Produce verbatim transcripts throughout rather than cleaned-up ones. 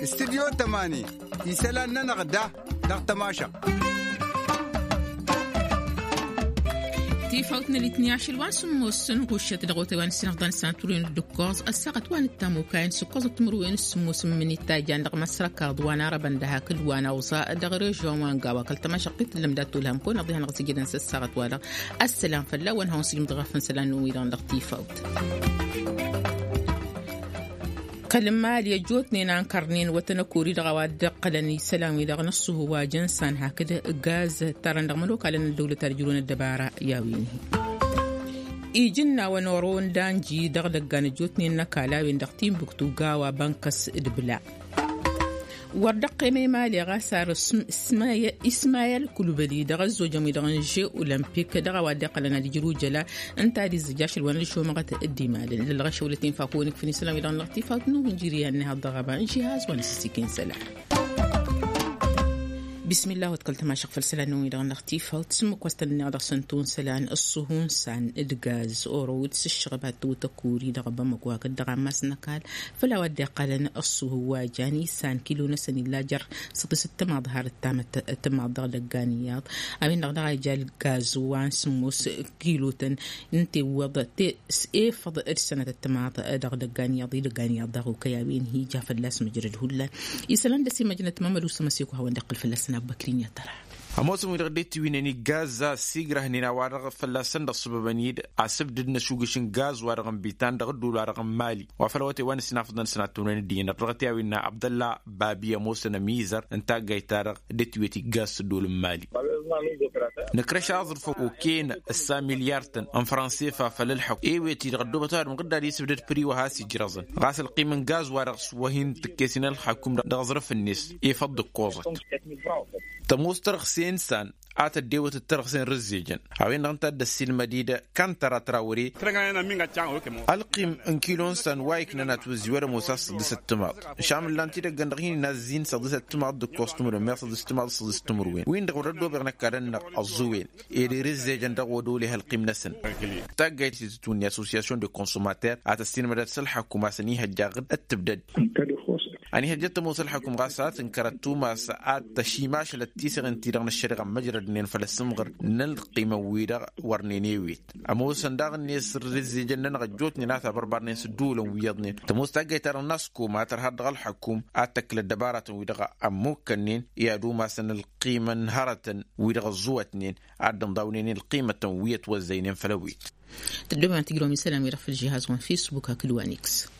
استديو تماني يسألنا نغدا نغتماشا تيفوتنا الاثني عشر وان سموسن غوشة دغوتي وان سنغدان سانتورين الدكوز الساقط وان التامو كاين سكوز التمروين السموس من التاجان دغ مسركا دوانا ربان دها كل وانا وصاء دغري جوان قاوا كلتما شقيت لمداتو لهم كون اضيها نغسي جدا الساقط والا السلام فلا وان هون سلم دغفن سلان ويدان دغ تيفوت كلمة ليجوتني نانكرنين وتنكوري دغواد قلني سلامي دغ نصه هو جنسان هكذا غاز ترى نغملوك على الدولة ترجلون الدبارة ياوينه إيجنا ونورون دانجي دغ دغان جوتني نكالاوين دغتين بكتو غاوا بانكس دبلا وردق ميما لغاسار اسمايل اسمايل كلوبلي دغ زوجمي دغ جي اولمبيك دغ وادق لنا دجرو جلا انت دي زجاش الوان شو مغت الدمال للغش ولتين فاكونك في سلام دغ لطيفات نو نجري ان هذا غبا جهاز ونسكين سلام بسم الله وتكلت ما شق فلسلان نومي دغن لغتيفة وتسمك وستنى دغ سنتون سلان الصهون سان الدغاز أورود الشغبات وتكوري دغ بمقواك دغ ماس نكال فلا ودي قالن الصهو جاني سان كيلو نسن اللاجر سطي ست ما ظهر التامة تم دغ دغانيات أمين دغ دغ جال غاز وان سموس كيلوتن انتي وضع ايه فض السنة التماض دغ دغانيات دي دغانيات دغ وكيابين هي جاف اللاس مجرد هلا يسلان دسي مجنة مملو سمسيكو هوا ندقل فلسنا بكرين يا ترى أموسم يرديت وينني غازا سيغره هنا وارغ فلاسن دصببنيد عسبد نشوغشن غاز وارغم بيتان دغدو وارغم مالي وفلوتي وان سنافدن سناتون دين رغتي وينا عبد الله بابي موسى ميزر انت غيتار دتويتي غاز دول مالي نكرش اظرف وكين السا مليارتن ان فرنسي فللحق ايويتي غدو بتار من قدر يسبد بري وهاسي جرزن غاس القيمن غاز وارغ وهين تكيسين الحكوم دغزرف الناس يفض القوزت تموس ترخسين سان عات الديوة الترخسين رزيجن هاوين نغنتا دسيل مديدة كان ترى تراوري القيم ان كيلون سان وايك نانات وزيوار موساس صدس التماط شامل لانتي دا غندغين نازين صدس التماط دو كوستمر مير صدس التماط صدس التمروين وين دغو ردو بغنا كارن الزوين ايدي رزيجن دغو دولي هالقيم نسن تاقايت تتوني اسوسياسيون دو كونسوماتير عات السين مدات سلحكو ما سنيها جاغد التبدد أني هجت موصل حكم غاسات انكرتو ما ساعات تشيماش للتيسر انتيران الشرق مجرد نين فلسمغر نلقي مويدا ورنينيويت أموس انداغ نيس رزي جنن غجوت نيناثا بربار نيس دولن ويضنين تموس تاقي ترى الناسكو ما ترهد الحكوم أتكل الدبارة ويدغا أموكنين يادو ما سن القيمة نهارة ويدغا زوتنين عدم داونين القيمة ويت وزينين فلويت تدوما تقروا مسلم يرفل الجهاز وان فيسبوك كلوانيكس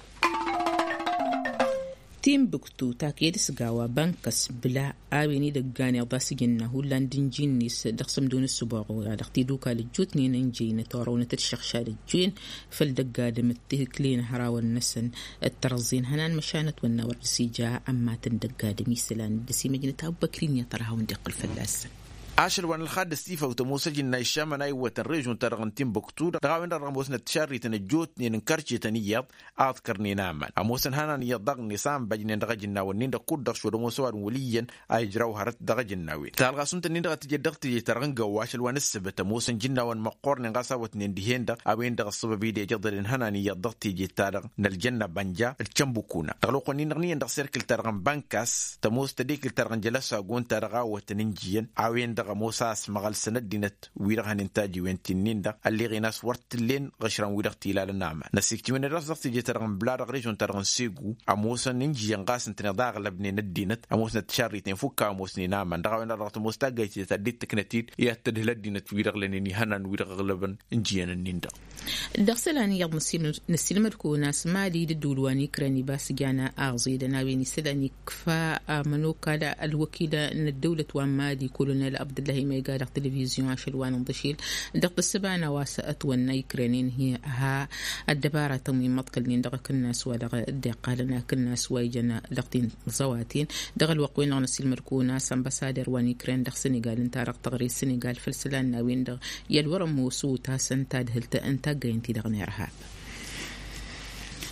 تيم بكتو تاكيد سقاوة بانكس بلا آويني دقاني أضاسي جنه لاندين جينيس دقسم دون السباغو دقتي دوكا للجوتنين انجين تورون تتشخشا للجين فالدقاد متهكلين هراو النسن الترزين هنان مشانت والنور سيجا أما تندقاد ميسلان دسي مجنة بكرين يطرها وندق الفلاسن عشر وان الخاد ستيفا وتموسج إن الشام نايوة الريجون ترغن تيمبكتو دغاوين الرموسنا تشاري تنجوت نين كرشي تنياب أذكرني ناما أموسن هانا نيضغ نسام بجنين دغجنا ونين دقود دغشو رموسوار وليا أيجراو هرت دغجنا وين تالغا سنت نين دغ تجدغ تجي ترغن قواش الوان السبت موسن جنا وان مقور نغاسا وتنين دهين دغ أوين دغ الصبابي دي جدرين هانا نيضغ تجي ترغ نالجنة بانجا الچمبوكونا دغلوقو نين نغنين دغ سيركل ترغن بانكاس تموس تديكل ترغن جلسا قون ترغا وتننجيا أوين دغ موساس مغال سند دينت ويرغن انتاجي وينتنين دا اللي غيناس ورتلين غشران ويرغ تيلال النعمة نسيكتي من الرأس دغتي جي ترغن بلا رغريجون ترغن سيقو أموسا ننجي ينغاس انتنا داغ لبنين الدينت أموسا تشاري تنفوكا أموسني نعمة دغاوين الرغت موستاقايتي تديت تكنتيد يهتدهل الدينت ويرغ لنيني هنان ويرغ لبن انجيان النين دا دغسلاني يض نسيل مركو ناس مالي ددولواني كراني باس جانا أغزي دناويني سلاني كفا منوكا دا الوكيلة ان الدولة وان مالي كولونيل عبد الله ما يقال تلفزيون عشلوان ونضشيل دقت السبانة واسأت والنيكرانين هي ها الدبارة تمي مطقلين دقك الناس ودق الدقالنا كالناس ويجنا دقتين زواتين دق الوقوين عن السيل مركونا سامباسادر وانيكران دق سنغال انتارق تغري سنغال فلسلان ناوين دق يلورم وسوتا سنتاد هلتا انتا قينتي دق نيرهاب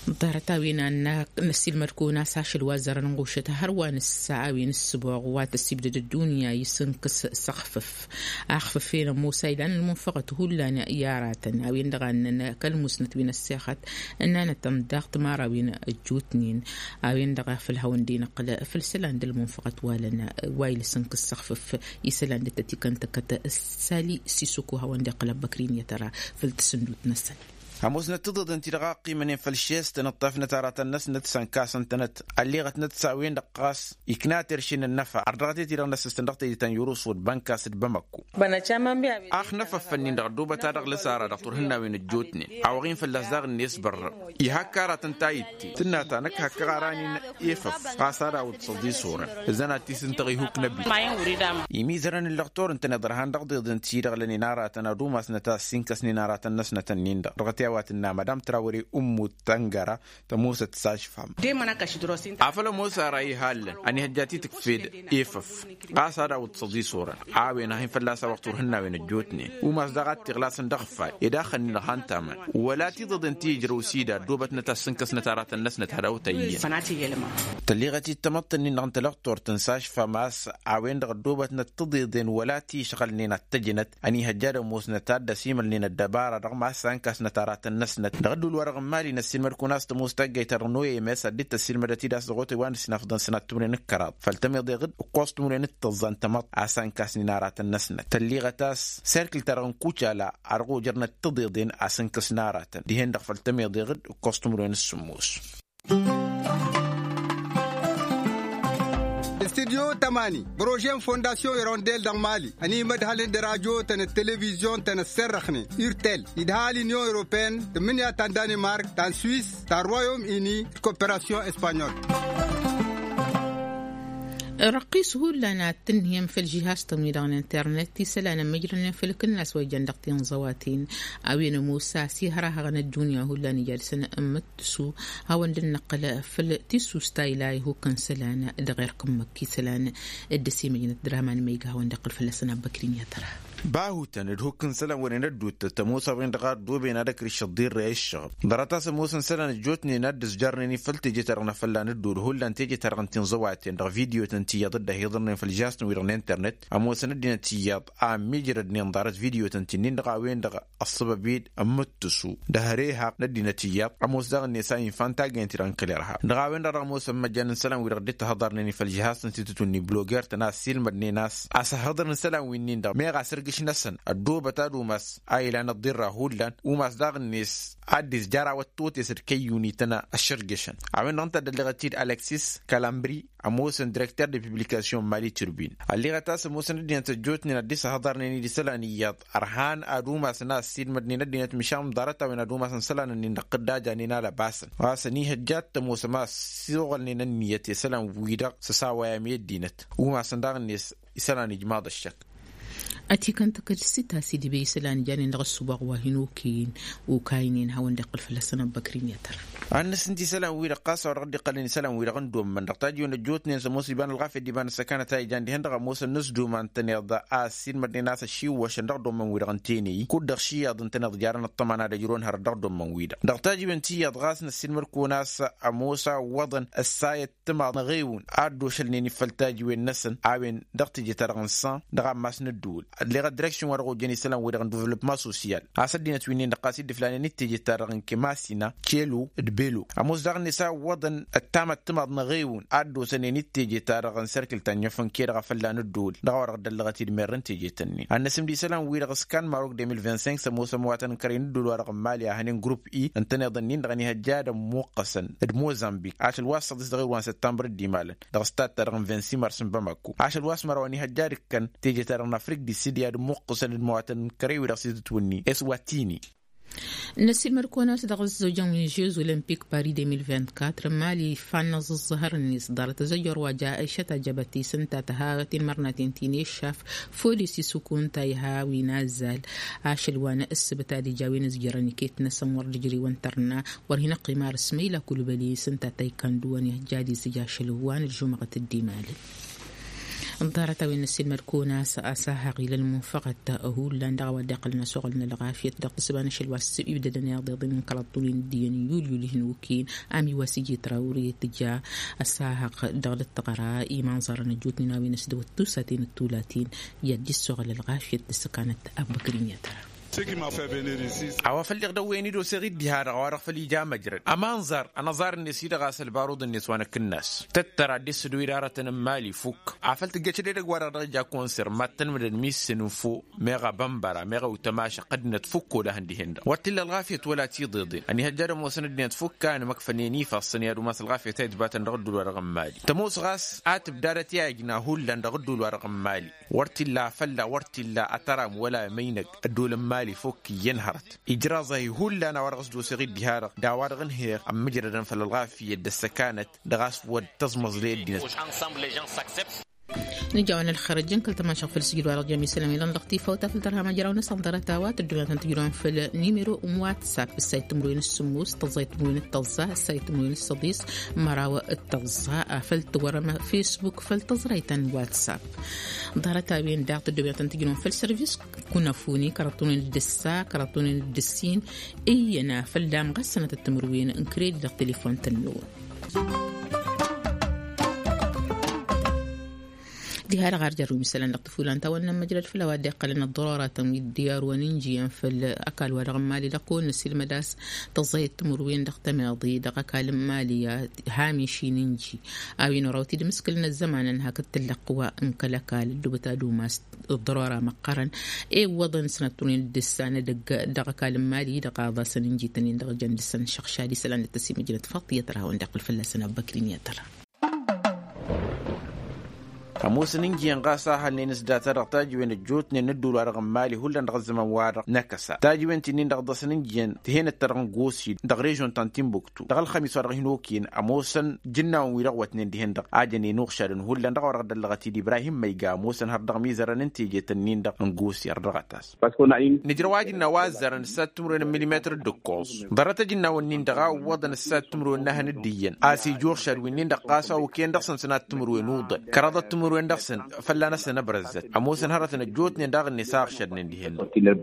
ضارتاوين أن نسيل مركونا ساش الوزارة نغوشتها هروان الساعوين السبوع غوات السبدة الدنيا يسنكس سخفف أخففين موسى لأن المنفقة هلا يارات أوين دغان كالمسنت بين الساخت أننا تمداغت ماراوين الجوتنين أوين دغا في الهون دين قل في السلاند المنفقة والنا وايل سنكس سخفف يسلاند تتكن تكت السالي سيسوكو هون دي قلب بكرين يترى في التسندوت نسل هموزنا تضد انت رقاقي من فالشيس تنطفنا ترى الناس نتسان كاس انتنت اللي غت نتساوين دقاس يكناتر شين النفع عرضاتي تيران ناس استندقتي تان يوروس بنكاس بمكو بنا شامن بيا اخ نفع فنين دغدوبه تارغ لساره دكتور هنا وين الجوتني اوغين في اللزاغ الناس بر يهكارا تنتايتي تناتا نك هكاراني يفف قاسارا وتصدي صوره زنا تيسنتغي هوك نبي ما يوري دام يمي زرن الدكتور انت نظرهان دغدو انت تيرغلني نارا تنادوماس نتا سينكس نارا الناس نتنين رغتي واتنا مدام تراوري أم تنجرة تموسى تساشفهم دي منا كشدروسين عفلا موسى رأي حال أني هجاتي تكفيد إيفف قاسارة وتصدي صورة عاوين هين فلاسة وقت هنا وين الجوتني وما صدقت تغلاس دغفا يداخل نلهان تاما ولا تضد انتي جروسيدا دوبت نتسنكس نتارات الناس نتهراو تايين فناتي يلما تليغتي تمطني نغنت لغتور تنساشفا ماس عاوين دغ دوبت نتضيدين ولا تي شغلني نتجنت أني هجادة موس نتاد سيمل لنا الدبارة رغم أسانكس نتارات الناس نغدو الورق مالي نسيل مركوناس تموستاقي ترنوية ميسا ديت السيل مدتي داس دغوتي وان سنافدان سنة تمرين الكراب فالتمي ضيغد وقوست تمرين التظان تمط عسان كاس نارات النسنة تليغتاس سيركل ترغن كوشا لا عرغو جرنة تضيضين عسان كاس نارات ديهن دغ فالتمي ضيغد وقوست تمرين السموس استديو تماني بروجين فونداسيون يرونديل دان مالي اني مدهالين دراجو تن التلفزيون تن السرخني يرتل يدهالي نيو اوروبين تمنيا تان دانمارك تان سويس تان رويوم اني كوبراسيون اسبانيول رقيس هو لنا تنهيم في الجهاز تميدان الانترنت سلانا مجرنا في كل الناس ويجندقتين زواتين اوين موسى سيهرا هغن الدنيا هو لنا جالسنا امتسو هاون للنقل في التسو ستايلاي هو كان سلانا دغير كمكي سلانا الدسي مجنة درامان ميقا هاون دقل في اللسنا بكرين يترى باهوتن الهوكن سلام وين ندوت تموسى بين دغار دوبين هذاك الشدير رئيس الشغب درتاس موسى سلام جوتني ندس جرني فلتجي ترغنا فلا ندور هولا تيجي ترغن تنزواتين دغ فيديو تنتي ضد هيضرني في الجاس وير الانترنت اموسى ندينا تياب ام ميجرد نضارت فيديو تنتين دغ وين دغ الصبابيد امتسو دهريها ندينا تياب اموسى دغ النساء فانتا جنتي رانكليرها دغ وين دغ موسى مجان سلام وير ديت هضرني في الجهاز تنتي بلوجر تناس سيل مدني ناس اسهضرن سلام وين دغ ميغا سرقش نسن الدوبة تادو ماس ايلان الضرة هولان وماس داغ الناس عدس جارا والتوت يسر كيوني تنا الشرقشن عوين نانتا دلغتير ألكسيس كالامبري اموسن ديريكتور دي بيبليكاسيون مالي توربين اللي غتاس موسن دينا تجوتني نديس هضرني دي سلانيات ارهان ادو ماس ناس سيد مدني ندينا مشام دارتا وين ادو ماس سلان نقدا جانينا لباسن واسني هجات موسى ماس سيغلني نيتي سلام ويدا سساويا ميدينت وماس داغ الناس سلاني جماد الشك أتي كنت كجسيتها سيدي بيسلان جاني نغسو بغوا هنوكين وكاينين هاون دقل فلسنا بكرين يتر أنا سنتي سلام ويرا قاسة ورغدي قلني سلام ويرا غندوم من دقتاجيون الجوتنين سموسي بان الغافي ديبان السكانة تاي جان دي هندغا موسى نسدو من تنيض آسين مدني ناس الشيو وشن دقدوم من ويرا غنتيني كود دغشي أظن تنيض جارنا الطمانا دجرون هر دقدوم من ويرا دقتاجي بنتي يضغاسنا السين مركو ناس موسى وضن السايد تما نغيون عدو شلنيني فلتاجي وين نسن عاوين دقتجي ترغنسان دغا ماسن الدول اللي غا ديريكسيون ورغو جاني سلام ويرا غندوفلوبمون سوسيال عسدينا توينين دقاسي دفلاني نتيجي ترغن كماسينا كيلو دبيلو اموس داغ النساء وضن التامة تمض نغيون عدو سنين تيجي تارغن سيركل تانيو فنكير غفلان الدول دغور دلغتي الميرن تيجي تني النسم دي سلام ويرا غسكان ماروك ألفين وخمسة وعشرين سموسى مواتن كرين الدول ورغ ماليا هنين جروب اي انتني ظنين دغني هجادة موقسا موزامبيك عاش الواسط دغير وان سبتمبر ديمالا دغستات تارغن فينسي مرسم بماكو عاش الواس مرواني هجادة كان تيجي تارغن افريق دي سيديا موقسا المواطن كري ويرا سيدتوني اسواتيني نسيل مركونات دغز زوجان من جيوز أولمبيك باري ألفين وأربعة وعشرين مالي فانز الظهر الناس دار تزجر وجاء شتا جبتي سنتا تهاغتين مرنتين تيني الشاف فوليسي سكون تايها وينازل عاشل وانا السبتا دي جاوين زجراني كيت نسم ورجري وانترنا ورهنا قمار اسميلا كل بلي سنتا تايكاندو واني جادي زجاشل وان الجمعة الديمالي ضارت وين السلم الكونا سأساها قيل المنفقة هو لان دعوة داقلنا شغلنا الغافية دق سبانش الواس يبدأ نياضي ضمن كالطولين الدين يوليو لهنوكين أمي واسيجي تراوري تجاه الساهق دغل التقراء إيمان زارنا جوتنا ناوي نسدو التوساتين التولاتين يدي الشغل الغافية السكانة أبكرين ترى عوافل يغدويني دو سغيد ديها غوارق فلي جا مجرد امانزر انا زار النسي غاس البارود النسوان كناس تترى دي سدو اداره مالي فوك عفلت جاتشي دي غوارق جا كونسر ماتن من الميس نفو ميغا بامبرا ميغا وتماشى قد نتفك ولا هندي هند وتل الغافيه ولا تي ضد اني هجر موسند نتفك انا مكفنيني فالصنيا دو ماس الغافيه تايد باتن رد الورق مالي تموس غاس ات بدارتي اجنا هولند رد الورق مالي ورتلا فلا ورتلا اترام ولا مينك الدول مالي فوك ينهرت إجرازه هولا أنا ورقص دو سغيد ديهارق داوارغن هير أم مجردا فالغافية دسكانت دغاس ودتزمز لي الدين نجاونا الخرجين كل تماشى في السجل ورق جميع سلامي لن لطيفة وتفلترها مجرى ونصف درتاوات الدنيا تنتجرون في النيميرو واتساب السايت تمرين السموس تضيت تمرين التلزاء السايت تمرين الصديس مراوى التلزاء فلت ورما فيسبوك فلتزريتا واتساب ظهرتها بين داعت الدنيا تنتجرون في السيرفيس كنا فوني كرتون الدسا كرتون الدسين اينا فلدام غسنة التمروين انكريد التليفون تنور دي هذا غير جرو مثلا نقطفوا أنت وأنا مجرد في الوادي قلنا الضرورة تمويل الديار وننجي في الأكل ورغم مالي لقول نسيل مداس تزيد تمروين دقت ماضي دق أكل مالية هامشي ننجي أوين روتي دمسكلنا الزمان أنها كتلقوا إنك لكال دبتا دوماس الضرورة مقارن إيه وضن سنة تونين الدسانة دق دق أكل مالي دق هذا سننجي تنين دق جند السنة شخشادي سلان التسي مجرد فاطية ترى وندق الفلسنة بكرين ترى أموس نينجي انقاسا هل نينس داتر تاجوين الجوت ندول ورق مالي هلا نغزم وارق نكسا تاجوين تنين دغدس نينجين تهين الترنغوسي دغريجون تانتين بوكتو دغل خميس ورق هنوكين أموسن جنا ويرق واتنين دهين دغ آجني نوخشارن هلا دغ ورق دلغتي دي إبراهيم ميقا أموسن هردغ ميزر ننتيجي تنين دغ نغوسي الرغتاس نجرواجي نوازر نسات تمرين مليمتر الدكوز ضرت جنا ونين دغا ووضن السات تمرين نهن الديين آسي جورشار ونين دغ قاسا وكين دغ سنسنات تمرين وضن كرادت تمرين وين دخسن فلا نسنا برزت أموسن هرتنا جوتني داغ النساق شدن دهن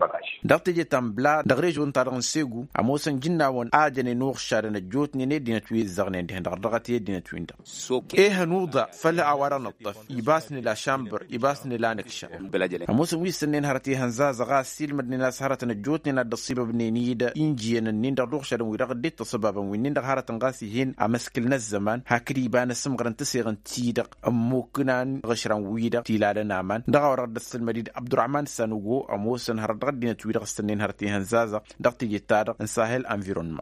دغتي تمبلا دغريج ونطارن سيغو أموسن جنا ون آجني نوخ شارن جوتني ندينا توي زغنين دهن دغرغتي دينا توين دا إيه هنوضة فلا عوارن الطف يباسني لا شامبر يباسني لا نكشا أموسن ويسنين هرتي هنزا زغا سيل مدني ناس هرتنا جوتني ند الصيبة بنينيدا إنجينا نين دغ دوخ شارن ويرغدي تصبابا وينين دغ هرتن غاسي هين أمسكلنا الزمان هكري بان السمغرن تسيغن تيدق أموكنان غشران ويدا تيلادا نامان دغا ورد السلمديد عبد الرحمن سانوغو أموسن هرد غدينا تويدا غستنين هرتي هنزازا دغتي جيتادا انساهل انفيرونما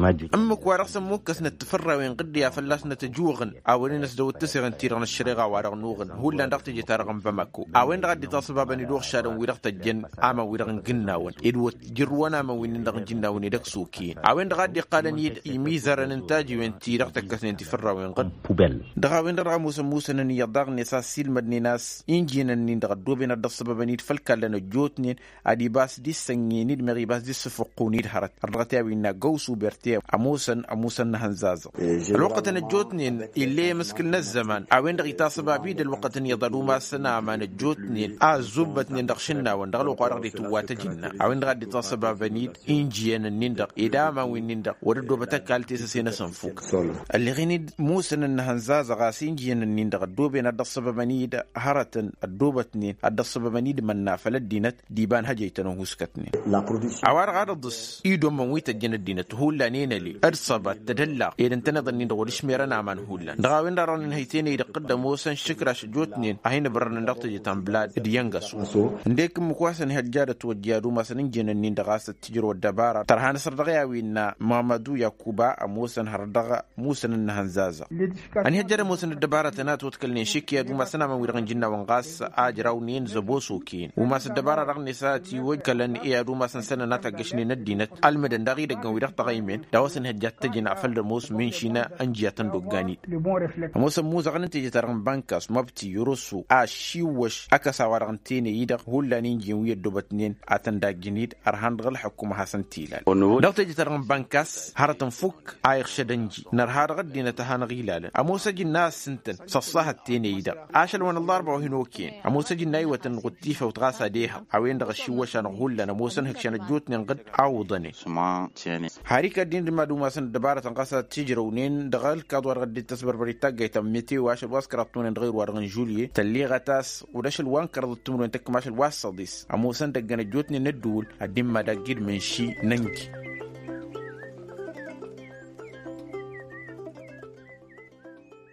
أمك ورقصن موكس نتفرى وين قديا فلاس نتجوغن أولين نسدو تسيغن تيرغن الشريغا وارغ نوغن هولا دغتي جيتادا غنبمكو أوين دغدي تصبابني دوغ شادن ويرغ تجن آما ويرغن جناون إدوت جروانا ما وين دغن جناون يدك سوكين أوين دغدي قادن يد إيميزارن انتاجي وين تيرغ تكسن تفرى وين قد دغا وين دغا موسى موسى نن يضاغ نساس سيل مدني ناس إنجينا نين دغ دوبنا دصبابني فالكالنا جوتنين أدي باس دي سنيني دمغي باس دي سفقوني هرت الرغتي وينا غوسو بيرتي أموسن أموسن هنزازا الوقت نجوتنين اللي مسكلنا الزمان أوين دغي تصبابي دل الوقت يضلوا ما سنا ما نجوتنين أزوبتنين دغشنا وندغلو قارغ دي توات جنة أوين دغ دي تصبابني إنجينا نين دغ إداما وين نين دغ ودو بتكالتي سينا سنفوك اللي غيني موسن هنزازا غاسين جينا نين دغ دوبنا دصبابني دا هرتن الدوبتنين الدصبابني من نافلة دينت ديبان هجيتنو هسكتنين عوار غارضس إيدو مويت الجنة دينت هولا نينالي أرصبت تدلع إذا انتنظر نين دغولش ميرانا من هولا دغاوين داران هيتين إذا قدم موسن شكرا شجوتنين أهين برنا نرتجي تنبلاد ديانغسو نديك مكواسن هجارة وجيارو مثلا جينا نين دغاس التجر والدبارة ترهان سردغياوينا مامدو ياكوبا موسن هردغا موسن النهنزازا أن هجارة موسن الدبارة تنات وتكلني شكيا دوما سنا ما ويرغن جنا وانغاس آجراونين زبوسوكين وما سدبارة رغني ساتي وجكلن إيا دوما سنسنا ناتاقشني ندينت المدن داغي دقن ويرغ تغيمين داوسن هجات تجينا أفل موس من شينا أنجياتن دوغانيت موسى موسى غنن تيجي ترغن بانكاس مبتي يروسو آشيوش أكسا ورغن تيني يدغ هولا نينجي ويد دوبتنين آتن داقجنيد أرهان غل حكومة حسن تيلال داو تيجي ترغن بانكاس هارتن فوك آيخ شدنجي نرهار غدين تهان غيلال أموسى جناس سنتن صصاها تيني يدغ عاشل ون الضربة وهنو كين عموسى جناي وتن غتيفة وتغاسى ديها عوين دغ الشوشة نغول لنا موسن هكشان الجوت ننقد عوضني هاريكا دين ما دوما سن دبارة تنقاسى تجرونين دغال كادوار غدي تسبر بريتاق جيتا ميتي واشل واسكراتون غير وارغن جولي تلي غتاس وداش الوانكر ضتمرو انتك ماشل واساديس عموسن دغن الجوت ندول الدم ما دقيد من شي ننكي